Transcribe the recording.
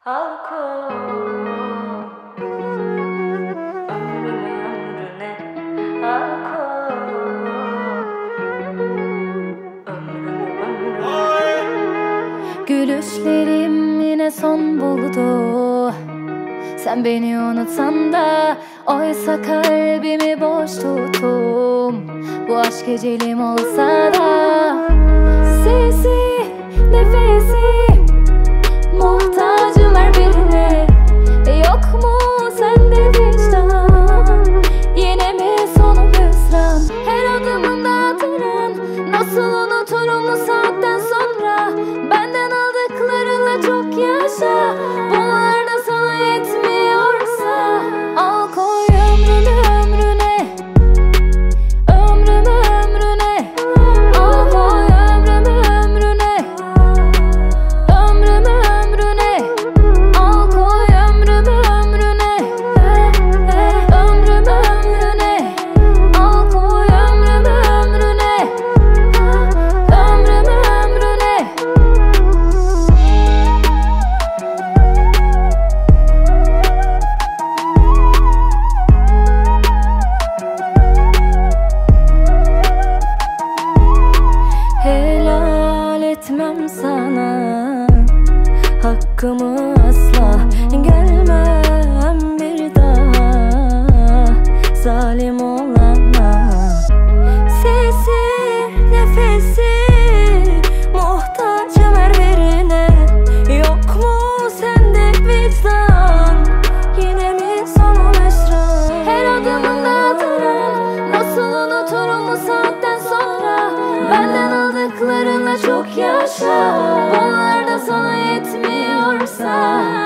Halko ömrüne Halko Gülüşlerim yine son buldu. Sen beni unutsan da oysa kalbimi boş tuttum. Bu aşk ecelim olsa da sesi, nefesi muhtacım her birine. Yok mu sende vicdan? Yine mi sonu hüsran? Her adımımda hatıran. Nasıl unuturum bu saatten sonra? Benden aldıklarınla çok yaşa. Bunlar da sana yetmiyorsa al koy ömrüne. Ömrümü ömrüne. Al koy ömrüne. Ömrümü ömrüne. Al koy ömrümü ömrüne. Ömrümü ömrüne. Al koy ömrümü ömrüne. Ömrümü ömrüne. Helal etmem sana hakkımı asla, gelmem bir daha zalim olana. Sesi, nefesi muhtacım her birine. Yok mu sende vicdan? Yine mi sonu hüsran? Her adımımda hatıran. Nasıl unuturum bu saatten sonra? Benden aldıklarınla çok yaşa. Bunlar da sana yetmiyorsa